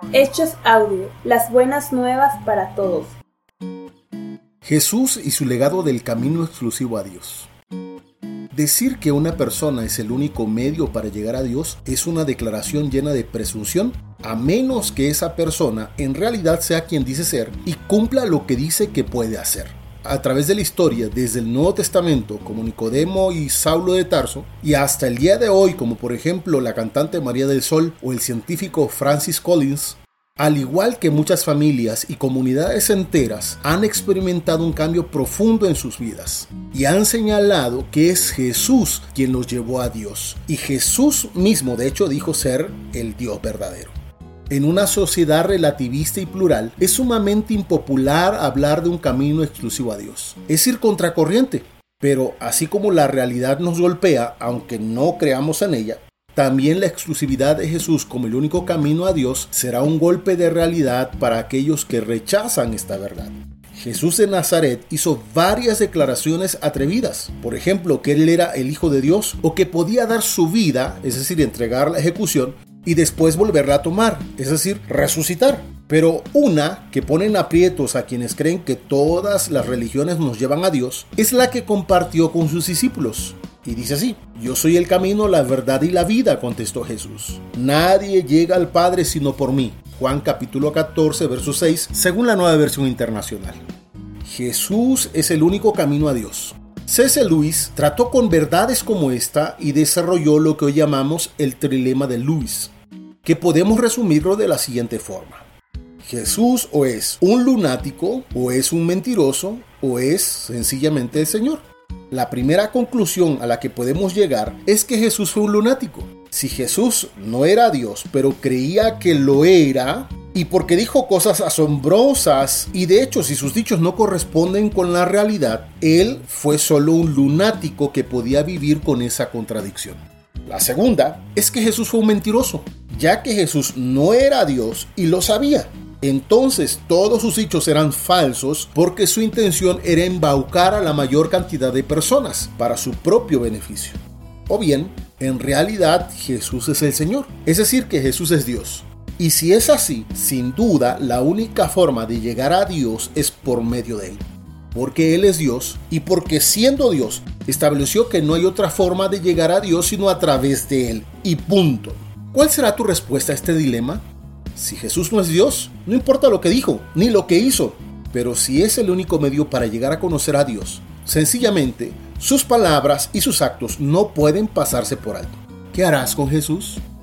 Hechos Audio, las buenas nuevas para todos. Jesús y su legado del camino exclusivo a Dios. Decir que una persona es el único medio para llegar a Dios es una declaración llena de presunción, a menos que esa persona en realidad sea quien dice ser y cumpla lo que dice que puede hacer. A través de la historia, desde el Nuevo Testamento, como Nicodemo y Saulo de Tarso, y hasta el día de hoy, como por ejemplo la cantante María del Sol o el científico Francis Collins, al igual que muchas familias y comunidades enteras han experimentado un cambio profundo en sus vidas y han señalado que es Jesús quien los llevó a Dios, y Jesús mismo de hecho dijo ser el Dios verdadero. En una sociedad relativista y plural, es sumamente impopular hablar de un camino exclusivo a Dios. Es ir contracorriente, pero así como la realidad nos golpea, aunque no creamos en ella, también la exclusividad de Jesús como el único camino a Dios será un golpe de realidad para aquellos que rechazan esta verdad. Jesús de Nazaret hizo varias declaraciones atrevidas, por ejemplo, que Él era el Hijo de Dios o que podía dar su vida, es decir, entregar la ejecución, y después volverla a tomar, es decir, resucitar. Pero una que pone en aprietos a quienes creen que todas las religiones nos llevan a Dios es la que compartió con sus discípulos. Y dice así: yo soy el camino, la verdad y la vida, contestó Jesús. Nadie llega al Padre sino por mí. Juan capítulo 14, verso 6, según la Nueva Versión Internacional. Jesús es el único camino a Dios. C.S. Lewis trató con verdades como esta y desarrolló lo que hoy llamamos el trilema de Lewis, que podemos resumirlo de la siguiente forma: Jesús o es un lunático, o es un mentiroso, o es sencillamente el Señor. La primera conclusión a la que podemos llegar es que Jesús fue un lunático. Si Jesús no era Dios, pero creía que lo era, y porque dijo cosas asombrosas, y de hecho si sus dichos no corresponden con la realidad, él fue solo un lunático que podía vivir con esa contradicción. La segunda es que Jesús fue un mentiroso, ya que Jesús no era Dios y lo sabía. Entonces todos sus dichos eran falsos porque su intención era embaucar a la mayor cantidad de personas para su propio beneficio. O bien, en realidad Jesús es el Señor, es decir, que Jesús es Dios. Y si es así, sin duda la única forma de llegar a Dios es por medio de Él, porque Él es Dios y porque siendo Dios estableció que no hay otra forma de llegar a Dios sino a través de Él, y punto. ¿Cuál será tu respuesta a este dilema? Si Jesús no es Dios, no importa lo que dijo, ni lo que hizo, pero si es el único medio para llegar a conocer a Dios, sencillamente, sus palabras y sus actos no pueden pasarse por alto. ¿Qué harás con Jesús?